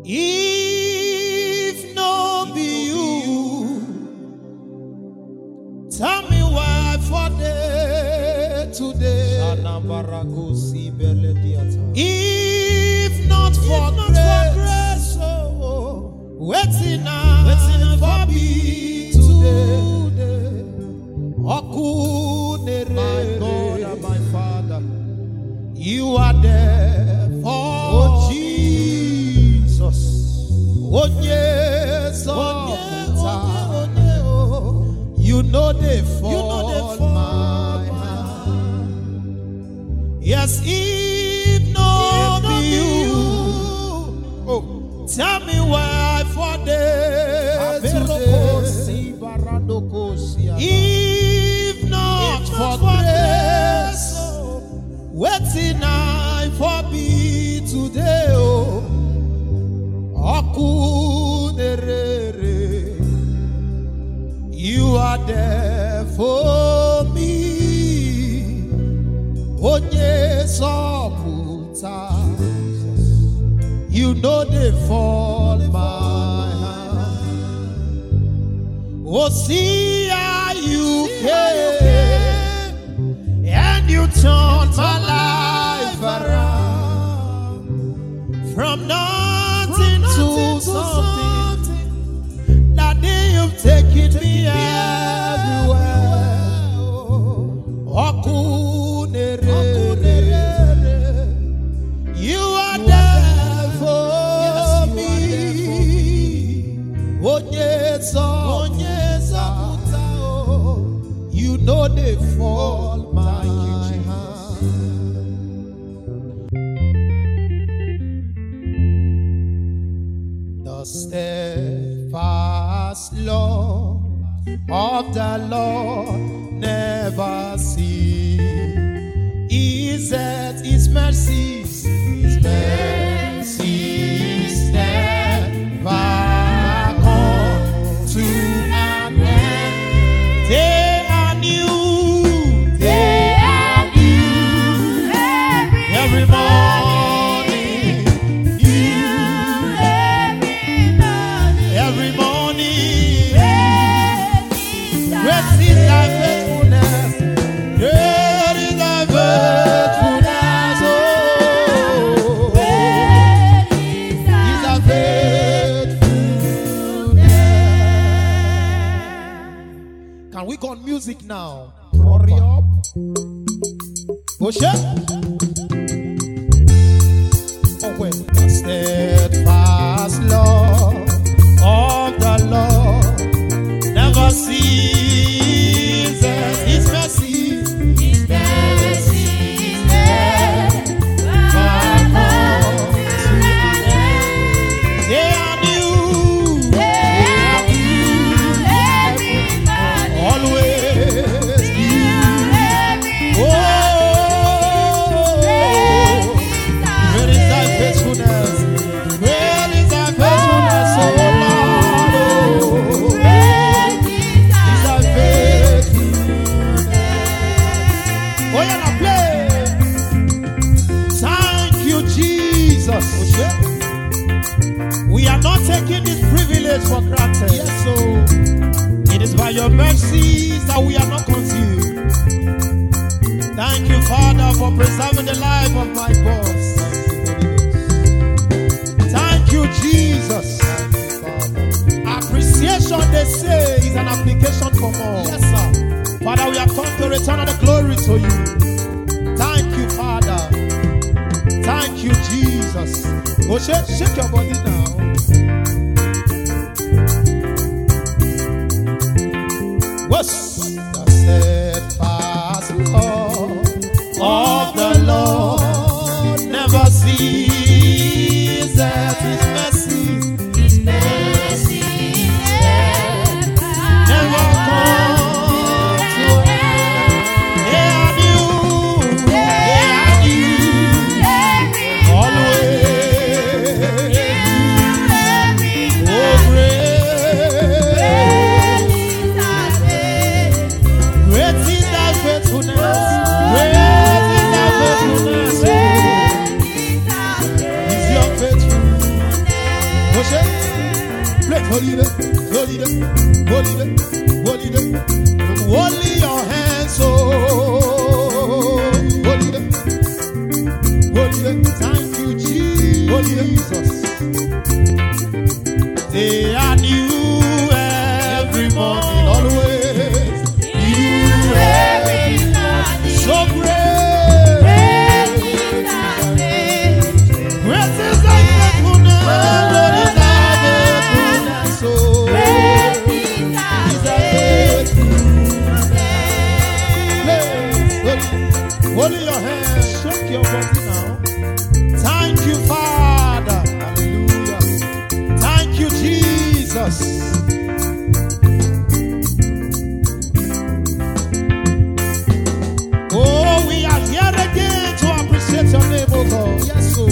If no be you, tell me why for day today. If not for grace, waiting for me today. My God and my Father, you are there for Jesus. Oh yes, you know they fall my hand. Yes, if no be you, tell me why for day today. If not for grace, waiting I for me today. You are there for me. Oh yes, you know they fall my hand. Oh, see how you came and you turned my life around from nothing to something. That day you've taken me everywhere. You are there for me. Oh yes, you know they fall my hand. The steadfast love of the Lord never cease. His mercies never come to an end. They are new every morning. Every morning. Great is thy faithfulness. Great is thy faithfulness. Oh, great is thy faithfulness. Can we go on music now? Hurry up. Push it. Oh, wait. The steadfast love of the Lord never ceases. His mercy never comes to an end. They are new always new. Oh, great is thy faithfulness. Great is thy faithfulness, oh Lord. Oh, great is thy faithfulness. Oh, yeah, now play. Thank you, Jesus. We are not taking this privilege for granted. Yes, so it is by your mercies that we are not consumed. Thank you, Father, for preserving the life of my boss. Thank you, Jesus. Appreciation, they say, is an application for more. Yes, sir. Father, we have come to return all the glory to you. Thank you, Father. Thank you, Jesus. Oh, shake your body now. What's the steadfast love of the Lord never ceases. His mercy never comes to an end. They are new always. Oh, great Holy your hands, oh, holy them. Thank you, Jesus. They are new every morning, always. New every morning. So great. Great is thy faithfulness. Great is thy faithfulness. So great is thy faithfulness. Hold your hands, shake your body now. Thank you, Father. Hallelujah. Thank you, Jesus. Oh, we are here again to appreciate your name, oh God. Yes, so.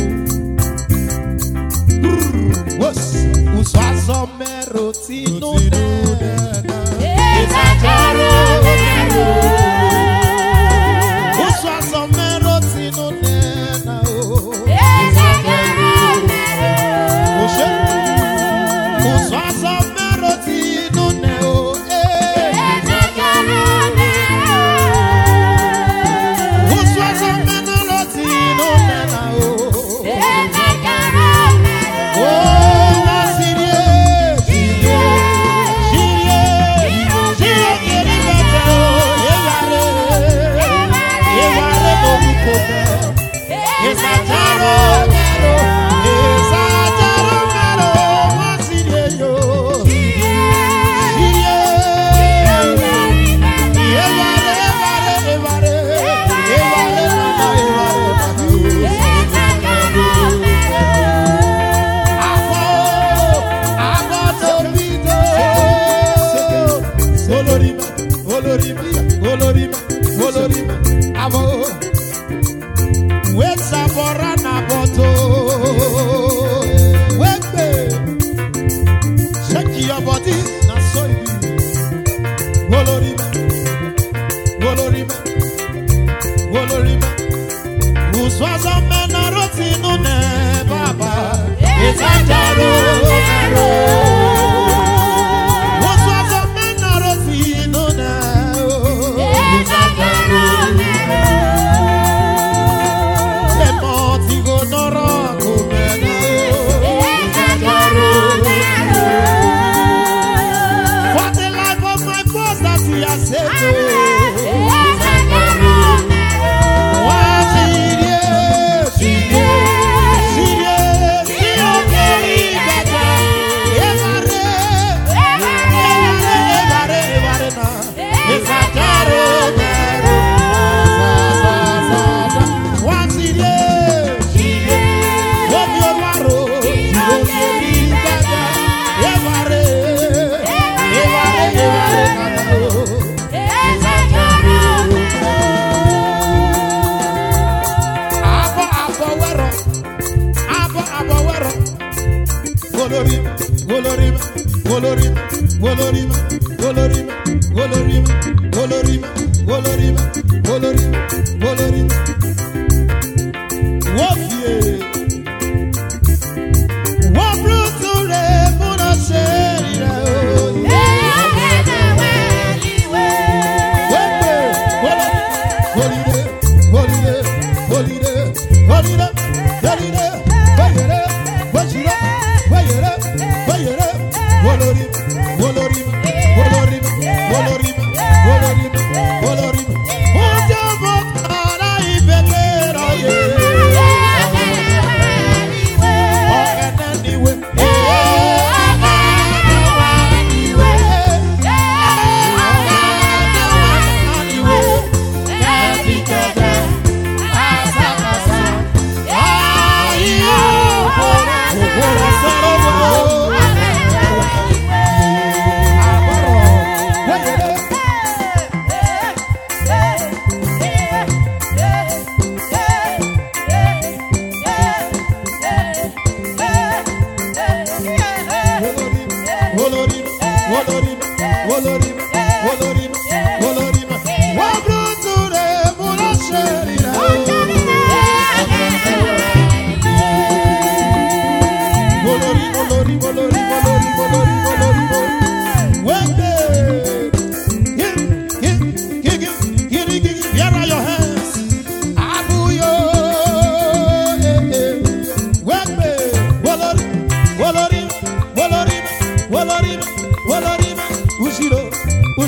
Olori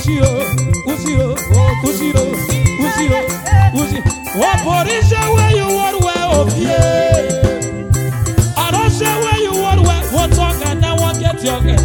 What position where you want where of I don't say where you want where. What talk and now one get your get.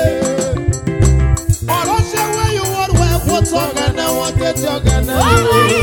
Get your gun.